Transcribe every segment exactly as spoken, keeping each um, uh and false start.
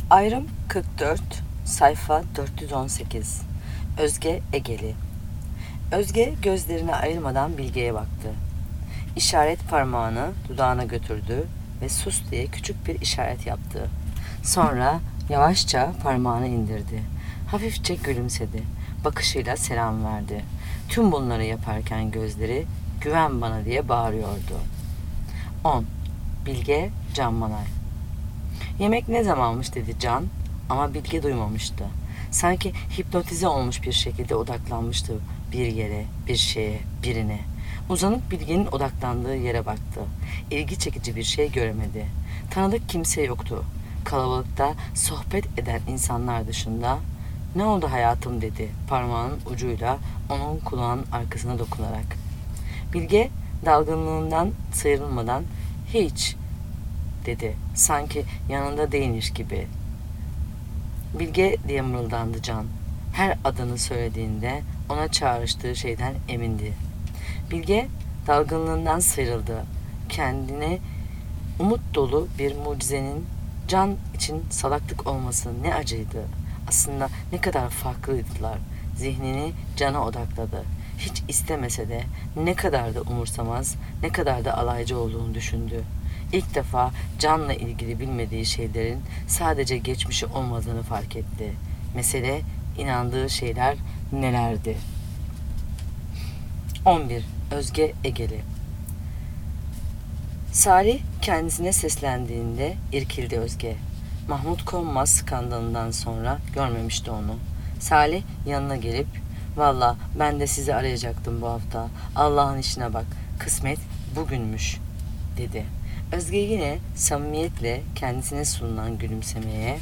Ayrım kırk dört, sayfa dört yüz on sekiz. Özge Egeli. Özge gözlerini ayırmadan Bilge'ye baktı. İşaret parmağını dudağına götürdü ve sus diye küçük bir işaret yaptı. Sonra yavaşça parmağını indirdi. Hafifçe gülümsedi. Bakışıyla selam verdi. Tüm bunları yaparken gözleri "Güven bana" diye bağırıyordu. on. Bilge Can Manay. Yemek ne zamanmış dedi Can ama Bilge duymamıştı. Sanki hipnotize olmuş bir şekilde odaklanmıştı bir yere, bir şeye, birine. Uzanıp Bilge'nin odaklandığı yere baktı. İlgi çekici bir şey göremedi. Tanıdık kimse yoktu. Kalabalıkta sohbet eden insanlar dışında "Ne oldu hayatım?" dedi parmağının ucuyla onun kulağının arkasına dokunarak. Bilge dalgınlığından sıyrılmadan "Hiç" dedi. Sanki yanında değilmiş gibi. "Bilge" diye mırıldandı Can. Her adını söylediğinde ona çağrıştığı şeyden emindi. Bilge dalgınlığından sıyrıldı. Kendine umut dolu bir mucizenin Can için salaklık olması ne acıydı. Aslında ne kadar farklıydılar. Zihnini Can'a odakladı. Hiç istemese de ne kadar da umursamaz, ne kadar da alaycı olduğunu düşündü. İlk defa Can'la ilgili bilmediği şeylerin sadece geçmişi olmadığını fark etti. Mesele inandığı şeyler nelerdi? on bir. Özge Egeli. Salih kendisine seslendiğinde irkildi Özge. Mahmut Konmaz skandalından sonra görmemişti onu. Salih yanına gelip "Valla ben de sizi arayacaktım bu hafta. Allah'ın işine bak. Kısmet bugünmüş" dedi. Özge yine samimiyetle kendisine sunulan gülümsemeye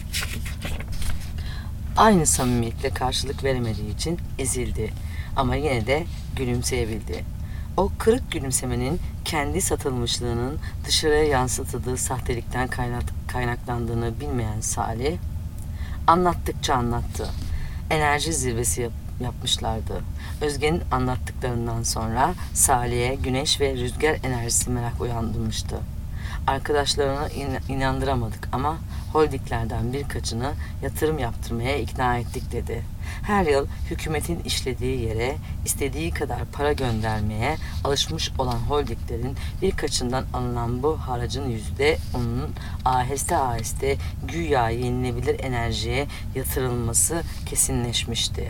aynı samimiyetle karşılık veremediği için ezildi. Ama yine de gülümseyebildi. O kırık gülümsemenin kendi satılmışlığının dışarıya yansıtıldığı sahtelikten kaynaklandığını bilmeyen Salih anlattıkça anlattı. Enerji zirvesi yap- yapmışlardı. Özge'nin anlattıklarından sonra Salih'e güneş ve rüzgar enerjisi merak uyandırmıştı. Arkadaşlarına in- inandıramadık ama holdinglerden birkaçını yatırım yaptırmaya ikna ettik dedi. Her yıl hükümetin işlediği yere istediği kadar para göndermeye alışmış olan holdinglerin birkaçından alınan bu haracın yüzü de onun aheste aheste güya yenilebilir enerjiye yatırılması kesinleşmişti.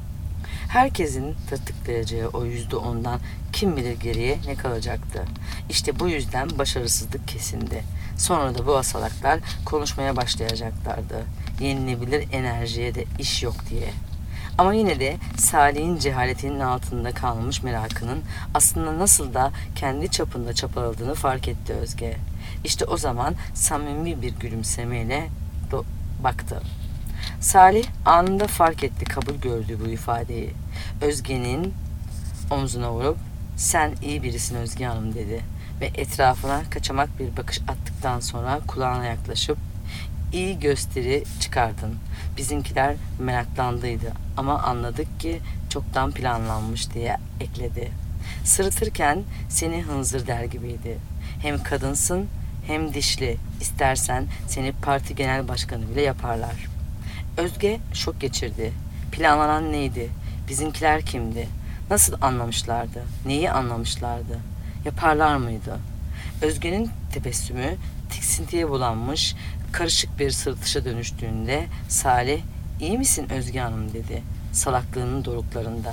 Herkesin tırtıklayacağı o yüzde ondan kim bilir geriye ne kalacaktı. İşte bu yüzden başarısızlık kesindi. Sonra da bu asalaklar konuşmaya başlayacaklardı. Yenilebilir enerjiye de iş yok diye. Ama yine de Salih'in cehaletinin altında kalmış merakının aslında nasıl da kendi çapında çapaladığını fark etti Özge. İşte o zaman samimi bir gülümsemeyle do- baktı. Salih anında fark etti kabul gördüğü bu ifadeyi. Özge'nin omzuna vurup "Sen iyi birisin Özge Hanım" dedi ve etrafına kaçamak bir bakış attıktan sonra kulağına yaklaşıp "İyi gösteri çıkardın. Bizimkiler meraklandıydı ama anladık ki çoktan planlanmış" diye ekledi. Sırıtırken "Seni hınzır der gibiydi. Hem kadınsın hem dişli. İstersen seni parti genel başkanı bile yaparlar." Özge şok geçirdi. Planlanan neydi? Bizimkiler kimdi? Nasıl anlamışlardı? Neyi anlamışlardı? Yaparlar mıydı? Özge'nin tebessümü tiksintiye bulanmış, karışık bir sırıtışa dönüştüğünde Salih "İyi misin Özge Hanım?" dedi salaklığının doruklarında.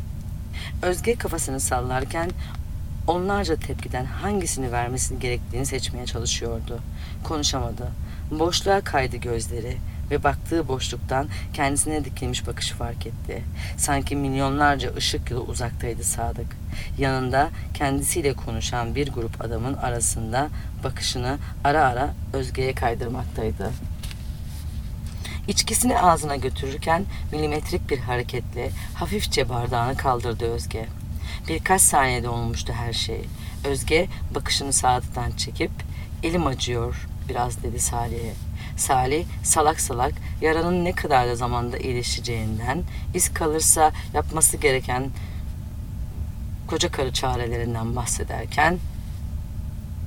Özge kafasını sallarken onlarca tepkiden hangisini vermesini gerektiğini seçmeye çalışıyordu. Konuşamadı. Boşluğa kaydı gözleri ve baktığı boşluktan kendisine dikilmiş bakışı fark etti. Sanki milyonlarca ışık yılı uzaktaydı Sadık. Yanında kendisiyle konuşan bir grup adamın arasında bakışını ara ara Özge'ye kaydırmaktaydı. İçkisini ağzına götürürken milimetrik bir hareketle hafifçe bardağını kaldırdı Özge. Birkaç saniyede olmuştu her şey. Özge bakışını Sadık'tan çekip "Elim acıyor biraz" dedi Salih'e. Salih salak salak yaranın ne kadar da zamanda iyileşeceğinden, iz kalırsa yapması gereken koca karı çarelerinden bahsederken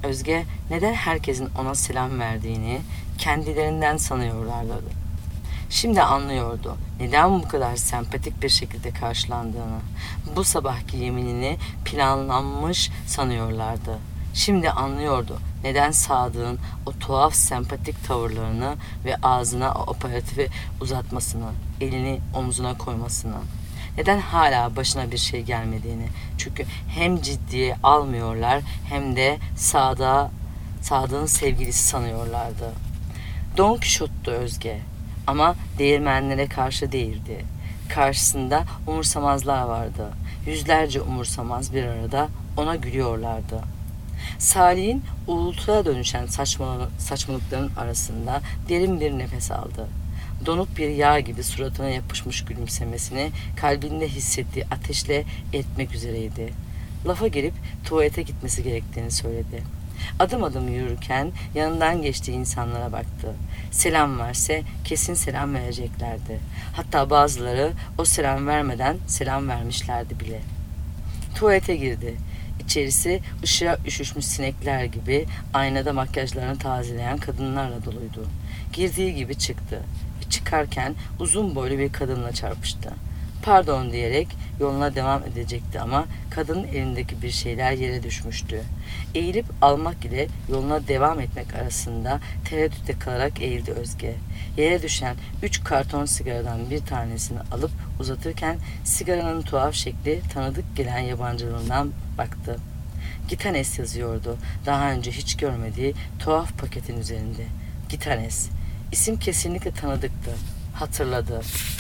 Özge neden herkesin ona selam verdiğini kendilerinden sanıyorlardı. Şimdi anlıyordu neden bu kadar sempatik bir şekilde karşılandığını. Bu sabahki yeminini planlanmış sanıyorlardı. Şimdi anlıyordu neden Sadık'ın o tuhaf sempatik tavırlarını ve ağzına o operatifi uzatmasını, elini omzuna koymasını. Neden hala başına bir şey gelmediğini. Çünkü hem ciddiye almıyorlar hem de Sadık'a, Sadık'ın sevgilisi sanıyorlardı. Don Quixote'tu Özge. Ama değirmenlere karşı değildi. Karşısında umursamazlar vardı. Yüzlerce umursamaz bir arada ona gülüyorlardı. Salih'in uğultuya dönüşen saçmalıkların arasında derin bir nefes aldı. Donuk bir yağ gibi suratına yapışmış gülümsemesini kalbinde hissettiği ateşle etmek üzereydi. Lafa girip tuvalete gitmesi gerektiğini söyledi. Adım adım yürürken yanından geçtiği insanlara baktı. Selam verse kesin selam vereceklerdi. Hatta bazıları o selam vermeden selam vermişlerdi bile. Tuvalete girdi. İçerisi ışığa üşüşmüş sinekler gibi aynada makyajlarını tazeleyen kadınlarla doluydu. Girdiği gibi çıktı ve çıkarken uzun boylu bir kadınla çarpıştı. Pardon diyerek yoluna devam edecekti ama kadının elindeki bir şeyler yere düşmüştü. Eğilip almak ile yoluna devam etmek arasında tereddütte kalarak eğildi Özge. Yere düşen üç karton sigaradan bir tanesini alıp uzatırken sigaranın tuhaf şekli tanıdık gelen yabancılığından baktı. Gitanes yazıyordu. Daha önce hiç görmediği tuhaf paketin üzerinde. Gitanes. İsim kesinlikle tanıdıktı. Hatırladı.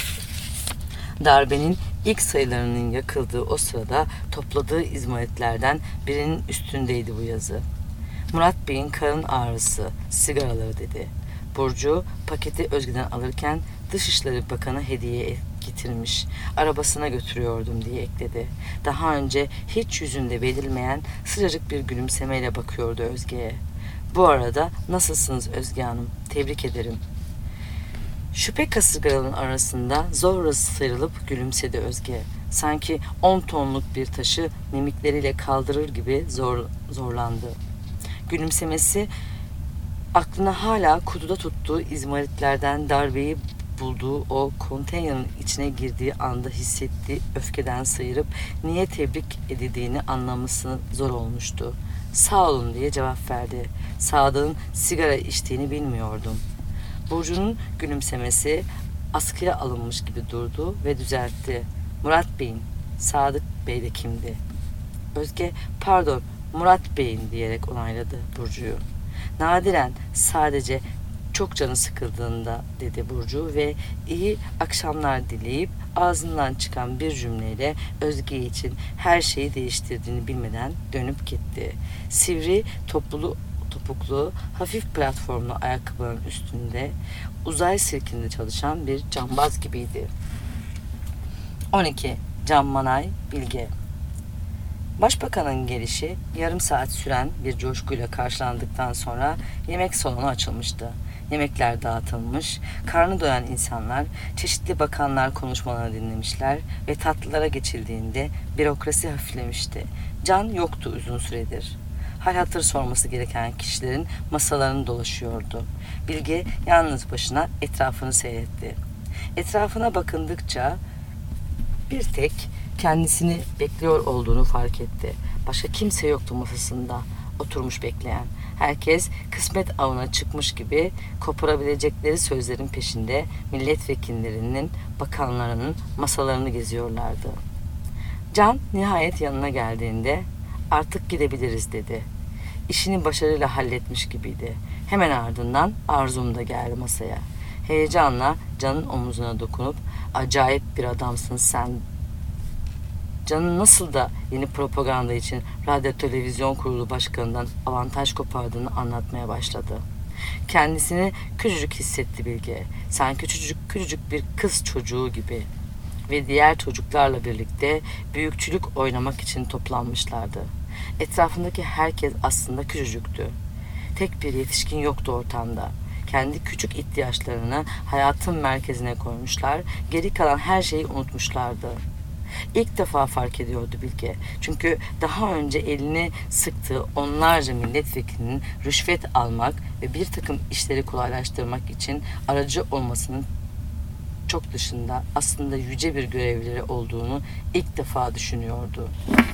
Darbenin ilk sayılarının yakıldığı o sırada topladığı izmaritlerden birinin üstündeydi bu yazı. Murat Bey'in karın ağrısı, sigaraları dedi. Burcu paketi Özge'den alırken Dışişleri Bakanı hediye getirmiş, arabasına götürüyordum diye ekledi. Daha önce hiç yüzünde belirmeyen sıcacık bir gülümsemeyle bakıyordu Özge'ye. Bu arada nasılsınız Özge Hanım? Tebrik ederim. Şüphe kasırgalarının arasında zorla sıyrılıp gülümsedi Özge. Sanki on tonluk bir taşı mimikleriyle kaldırır gibi zor, zorlandı. Gülümsemesi aklına hala kutuda tuttuğu izmaritlerden darbeyi bulduğu o konteynerin içine girdiği anda hissettiği öfkeden sıyırıp niye tebrik edildiğini anlaması zor olmuştu. Sağ olun diye cevap verdi. Sadık'ın sigara içtiğini bilmiyordum. Burcu'nun gülümsemesi askıya alınmış gibi durdu ve düzeltti. Murat Bey'in, Sadık Bey de kimdi? Özge, pardon Murat Bey'in diyerek onayladı Burcu'yu. Nadiren sadece çok canı sıkıldığında dedi Burcu ve iyi akşamlar dileyip ağzından çıkan bir cümleyle Özge için her şeyi değiştirdiğini bilmeden dönüp gitti. Sivri toplulu topuklu, hafif platformlu ayakkabıların üstünde uzay sirkinde çalışan bir cambaz gibiydi. on iki. Can Manay Bilge. Başbakanın gelişi yarım saat süren bir coşkuyla karşılandıktan sonra yemek salonu açılmıştı. Yemekler dağıtılmış, karnı doyan insanlar çeşitli bakanlar konuşmalarını dinlemişler ve tatlılara geçildiğinde bürokrasi hafiflemişti. Can yoktu uzun süredir. Hal hatır sorması gereken kişilerin masalarını dolaşıyordu. Bilge yalnız başına etrafını seyretti. Etrafına bakındıkça bir tek kendisini bekliyor olduğunu fark etti. Başka kimse yoktu masasında oturmuş bekleyen. Herkes kısmet avına çıkmış gibi koparabilecekleri sözlerin peşinde milletvekillerinin, bakanlarının masalarını geziyorlardı. Can nihayet yanına geldiğinde artık gidebiliriz dedi. İşini başarıyla halletmiş gibiydi. Hemen ardından Arzum da geldi masaya. Heyecanla Can'ın omuzuna dokunup acayip bir adamsın sen. Can'ın nasıl da yeni propaganda için radyo televizyon kurulu başkanından avantaj kopardığını anlatmaya başladı. Kendisini küçücük hissetti Bilge. Sanki küçücük küçücük bir kız çocuğu gibi. Ve diğer çocuklarla birlikte büyükçülük oynamak için toplanmışlardı. Etrafındaki herkes aslında küçücüktü. Tek bir yetişkin yoktu ortamda. Kendi küçük ihtiyaçlarını hayatın merkezine koymuşlar, geri kalan her şeyi unutmuşlardı. İlk defa fark ediyordu Bilge. Çünkü daha önce elini sıktığı onlarca milletvekilinin rüşvet almak ve bir takım işleri kolaylaştırmak için aracı olmasının çok dışında aslında yüce bir görevleri olduğunu ilk defa düşünüyordu.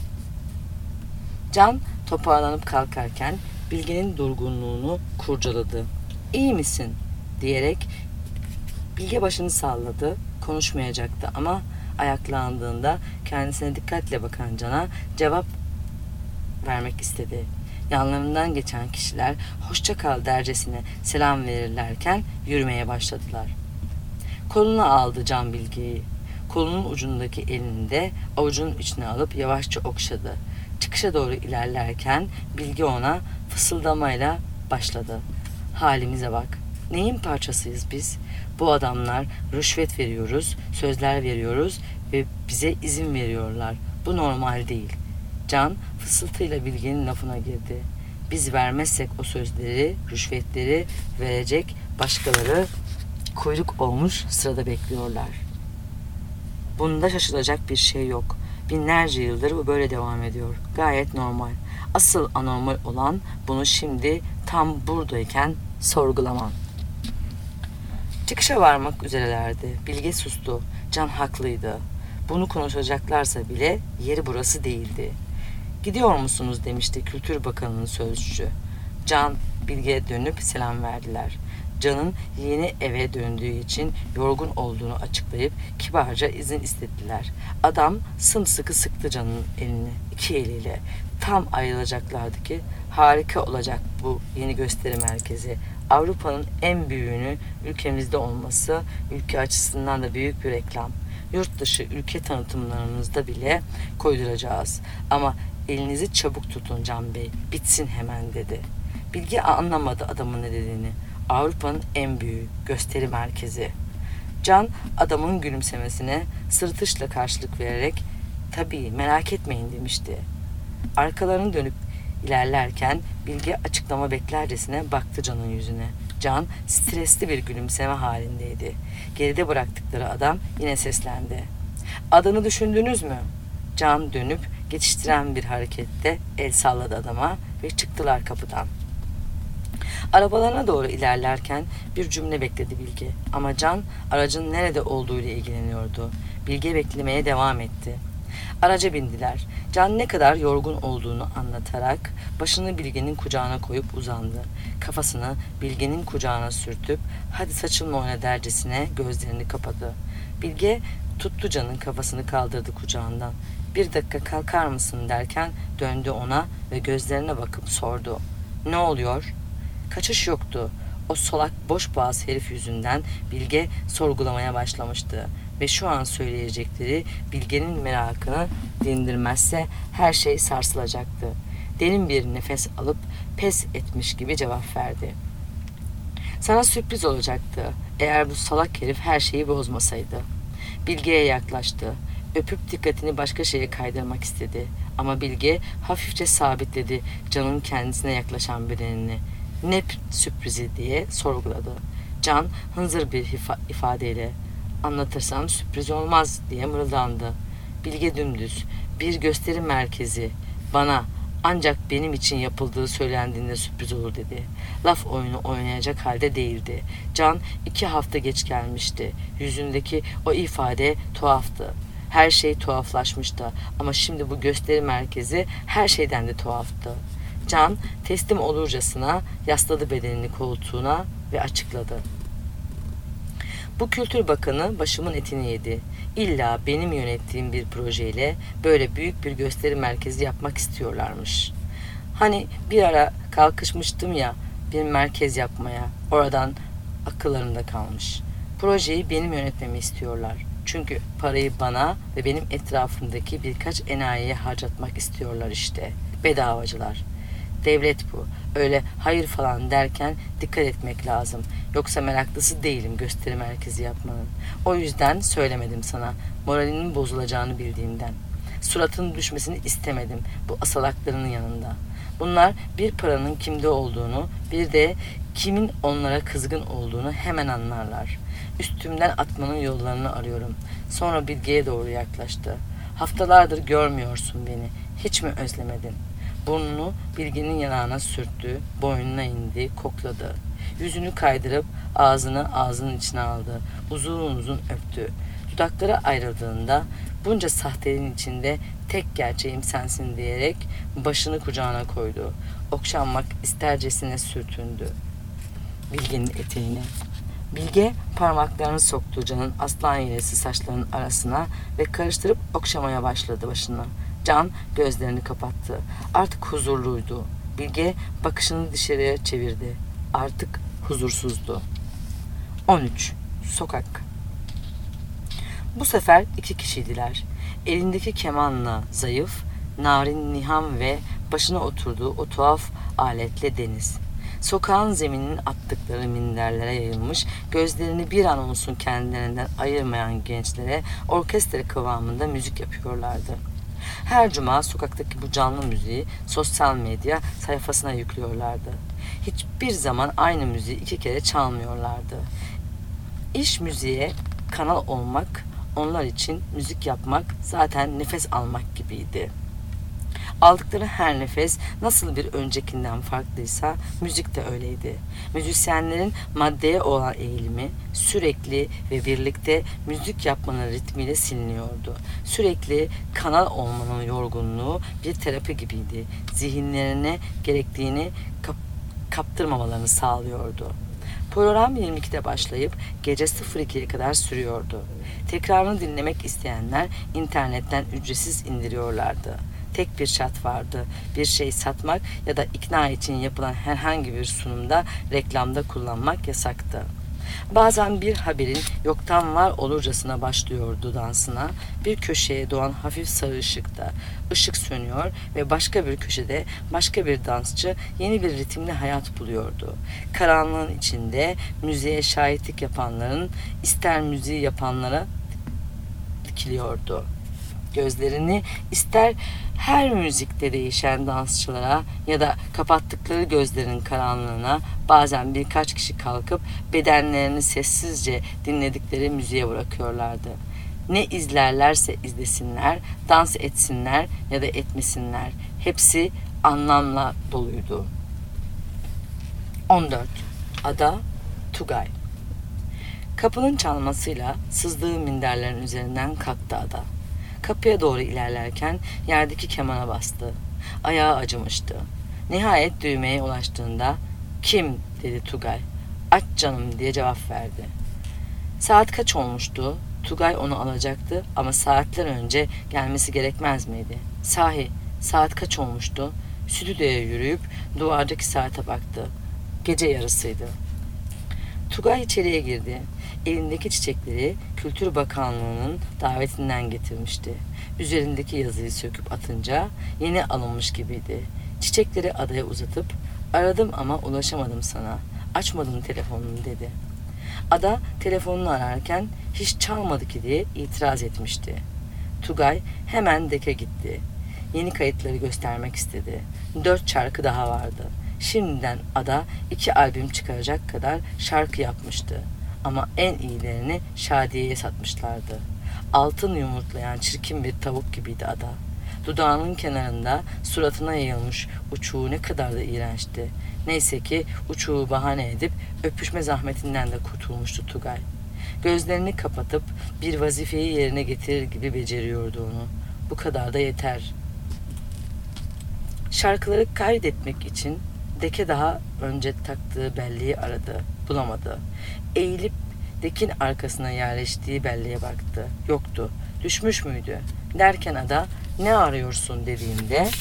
Can toparlanıp kalkarken Bilge'nin durgunluğunu kurcaladı. "İyi misin?" diyerek Bilge başını salladı. Konuşmayacaktı ama ayaklandığında kendisine dikkatle bakan Can'a cevap vermek istedi. Yanlarından geçen kişiler hoşça kal dercesine selam verirlerken yürümeye başladılar. Koluna aldı Can Bilge'yi. Kolunun ucundaki elini de avucunun içine alıp yavaşça okşadı. Çıkışa doğru ilerlerken Bilge ona fısıldamayla başladı. "Halimize bak. Neyin parçasıyız biz? Bu adamlar rüşvet veriyoruz, sözler veriyoruz ve bize izin veriyorlar. Bu normal değil." Can fısıltıyla Bilge'nin lafına girdi. "Biz vermezsek o sözleri, rüşvetleri verecek başkaları kuyruk olmuş sırada bekliyorlar. Bunda şaşılacak bir şey yok. Binlerce yıldır bu böyle devam ediyor. Gayet normal. Asıl anormal olan bunu şimdi tam buradayken sorgulaman." Çıkışa varmak üzerelerdi. Bilge sustu. Can haklıydı. Bunu konuşacaklarsa bile yeri burası değildi. "Gidiyor musunuz?" demişti Kültür Bakanı'nın sözcüsü. Can, Bilge'ye dönüp selam verdiler. Can'ın yeni eve döndüğü için yorgun olduğunu açıklayıp kibarca izin istediler. Adam sımsıkı sıktı Can'ın elini iki eliyle. Tam ayrılacaklardı ki harika olacak bu yeni gösteri merkezi. Avrupa'nın en büyüğünü ülkemizde olması ülke açısından da büyük bir reklam. Yurt dışı ülke tanıtımlarımızda bile koyduracağız. Ama elinizi çabuk tutun Can Bey, bitsin hemen dedi. Bilge anlamadı adamın ne dediğini. Avrupa'nın en büyük gösteri merkezi. Can adamın gülümsemesine sırıtışla karşılık vererek "Tabii, merak etmeyin" demişti. Arkalarını dönüp ilerlerken Bilge açıklama beklercesine baktı Can'ın yüzüne. Can stresli bir gülümseme halindeydi. Geride bıraktıkları adam yine seslendi. "Adını düşündünüz mü?" Can dönüp geçiştiren bir harekette el salladı adama ve çıktılar kapıdan. Arabalarına doğru ilerlerken bir cümle bekledi Bilge. Ama Can aracın nerede olduğuyla ilgileniyordu. Bilge beklemeye devam etti. Araca bindiler. Can ne kadar yorgun olduğunu anlatarak başını Bilge'nin kucağına koyup uzandı. Kafasını Bilge'nin kucağına sürtüp "Hadi saçımla oyna" dercesine gözlerini kapadı. Bilge tuttu Can'ın kafasını kaldırdı kucağından. "Bir dakika kalkar mısın?" derken döndü ona ve gözlerine bakıp sordu. "Ne oluyor?" Kaçış yoktu. O solak boş boğaz herif yüzünden Bilge sorgulamaya başlamıştı. Ve şu an söyleyecekleri Bilge'nin merakını dindirmezse her şey sarsılacaktı. Derin bir nefes alıp pes etmiş gibi cevap verdi. "Sana sürpriz olacaktı eğer bu salak herif her şeyi bozmasaydı." Bilge'ye yaklaştı. Öpüp dikkatini başka şeye kaydırmak istedi. Ama Bilge hafifçe sabitledi Can'ın kendisine yaklaşan bedenini. "Ne sürprizi?" diye sorguladı. Can hınzır bir ifadeyle "Anlatırsam sürpriz olmaz" diye mırıldandı. Bilge dümdüz "Bir gösteri merkezi bana ancak benim için yapıldığı söylendiğinde sürpriz olur" dedi. Laf oyunu oynayacak halde değildi. Can iki hafta geç gelmişti. Yüzündeki o ifade tuhaftı. Her şey tuhaflaşmıştı ama şimdi bu gösteri merkezi her şeyden de tuhaftı. Can teslim olurcasına yasladı bedenini koltuğuna ve açıkladı. "Bu Kültür Bakanı başımın etini yedi. İlla benim yönettiğim bir projeyle böyle büyük bir gösteri merkezi yapmak istiyorlarmış. Hani bir ara kalkışmıştım ya bir merkez yapmaya, oradan akıllarında kalmış. Projeyi benim yönetmemi istiyorlar. Çünkü parayı bana ve benim etrafımdaki birkaç enayiye harcatmak istiyorlar işte. Bedavacılar. Devlet bu. Öyle hayır falan derken dikkat etmek lazım. Yoksa meraklısı değilim gösteri merkezi yapmanın. O yüzden söylemedim sana. Moralinin bozulacağını bildiğimden. Suratının düşmesini istemedim bu asalaklarının yanında. Bunlar bir paranın kimde olduğunu, bir de kimin onlara kızgın olduğunu hemen anlarlar. Üstümden atmanın yollarını arıyorum." Sonra Bilge'ye doğru yaklaştı. Haftalardır görmüyorsun beni. Hiç mi özlemedin? Burnunu Bilge'nin yanağına sürttü, boynuna indi, kokladı. Yüzünü kaydırıp ağzını ağzının içine aldı. Uzun uzun öptü. Dudakları ayrıldığında bunca sahtenin içinde tek gerçeğim sensin diyerek başını kucağına koydu. Okşanmak istercesine sürtündü Bilge'nin eteğine. Bilge parmaklarını soktu Can'ın aslan yelesi saçlarının arasına ve karıştırıp okşamaya başladı başını. Can gözlerini kapattı. Artık huzurluydu. Bilge bakışını dışarıya çevirdi. Artık huzursuzdu. on üç. Sokak. Bu sefer iki kişiydiler. Elindeki kemanla zayıf, narin Nihan ve başına oturduğu o tuhaf aletle Deniz. Sokağın zemininin attıkları minderlere yayılmış, gözlerini bir an olsun kendilerinden ayırmayan gençlere orkestra kıvamında müzik yapıyorlardı. Her cuma sokaktaki bu canlı müziği sosyal medya sayfasına yüklüyorlardı. Hiçbir zaman aynı müziği iki kere çalmıyorlardı. İş müziğe kanal olmak, onlar için müzik yapmak zaten nefes almak gibiydi. Aldıkları her nefes nasıl bir öncekinden farklıysa müzik de öyleydi. Müzisyenlerin maddeye olan eğilimi sürekli ve birlikte müzik yapmanın ritmiyle siliniyordu. Sürekli kanal olmanın yorgunluğu bir terapi gibiydi. Zihinlerine gerektiğini kap- kaptırmamalarını sağlıyordu. Program yirmi ikide başlayıp gece ikiye kadar sürüyordu. Tekrarını dinlemek isteyenler internetten ücretsiz indiriyorlardı. Tek bir şart vardı. Bir şey satmak ya da ikna için yapılan herhangi bir sunumda reklamda kullanmak yasaktı. Bazen bir haberin yoktan var olurcasına başlıyordu dansına. Bir köşeye doğan hafif sarı ışıkta ışık sönüyor ve başka bir köşede başka bir dansçı yeni bir ritimle hayat buluyordu. Karanlığın içinde müziğe şahitlik yapanların ister müziği yapanlara dikiliyordu. Gözlerini ister her müzikte değişen dansçılara ya da kapattıkları gözlerin karanlığına bazen birkaç kişi kalkıp bedenlerini sessizce dinledikleri müziğe bırakıyorlardı. Ne izlerlerse izlesinler, dans etsinler ya da etmesinler. Hepsi anlamla doluydu. on dört. Ada Tugay. Kapının çalmasıyla sızdığı minderlerin üzerinden kalktı Ada. Kapıya doğru ilerlerken yerdeki kemana bastı. Ayağı acımıştı. Nihayet düğmeye ulaştığında "Kim?" dedi Tugay. "Aç canım" diye cevap verdi. Saat kaç olmuştu? Tugay onu alacaktı ama saatler önce gelmesi gerekmez miydi? Sahi saat kaç olmuştu? Stüdyoya yürüyüp duvardaki saate baktı. Gece yarısıydı. Tugay içeriye girdi. Elindeki çiçekleri Kültür Bakanlığı'nın davetinden getirmişti. Üzerindeki yazıyı söküp atınca yeni alınmış gibiydi. Çiçekleri Ada'ya uzatıp "Aradım ama ulaşamadım sana. Açmadın telefonunu" dedi. Ada telefonunu ararken hiç çalmadı ki diye itiraz etmişti. Tugay hemen deke gitti. Yeni kayıtları göstermek istedi. Dört şarkı daha vardı. Şimdiden Ada iki albüm çıkaracak kadar şarkı yapmıştı. Ama en iyilerini Şadiye'ye satmışlardı. Altın yumurtlayan çirkin bir tavuk gibiydi Ada. Dudağının kenarında suratına yayılmış uçuğu ne kadar da iğrençti. Neyse ki uçuğu bahane edip öpüşme zahmetinden de kurtulmuştu Tugay. Gözlerini kapatıp bir vazifeyi yerine getirir gibi beceriyordu onu. Bu kadar da yeter. Şarkıları kaydetmek için deke daha önce taktığı belleği aradı. Bulamadı. Eğilip dekin arkasına yerleştiği belleğe baktı. Yoktu. Düşmüş müydü? Derken Ada "Ne arıyorsun?" dediğinde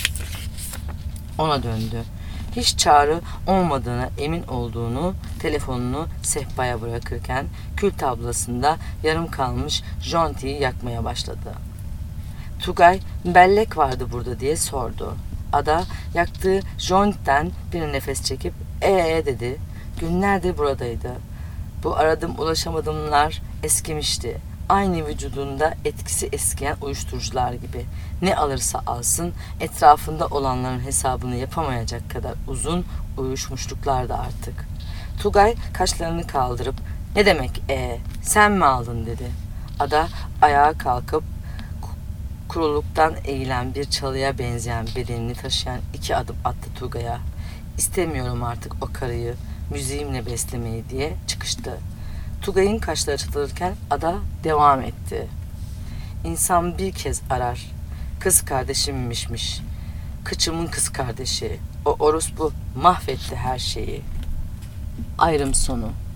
ona döndü. Hiç çağrı olmadığına emin olduğunu telefonunu sehpaya bırakırken kül tablasında yarım kalmış jontiyi yakmaya başladı. Tugay "Bellek vardı burada" diye sordu. Ada yaktığı jontten bir nefes çekip "Ee" dedi. Günlerdir buradaydı. Bu aradım ulaşamadımlar eskimişti. Aynı vücudunda etkisi eskiyen uyuşturucular gibi. Ne alırsa alsın etrafında olanların hesabını yapamayacak kadar uzun uyuşmuşluklardı artık. Tugay kaşlarını kaldırıp "Ne demek ee, sen mi aldın?" dedi. Ada ayağa kalkıp Kuruluktan eğilen bir çalıya benzeyen bedenini taşıyan iki adım attı Tugay'a. İstemiyorum artık o karıyı, müziğimle beslemeyi diye çıkıştı. Tugay'ın kaşları çatılırken ada devam etti. İnsan bir kez arar. Kız kardeşimmişmiş. Kıçımın kız kardeşi. O orospu mahvetti her şeyi. Ayrım sonu.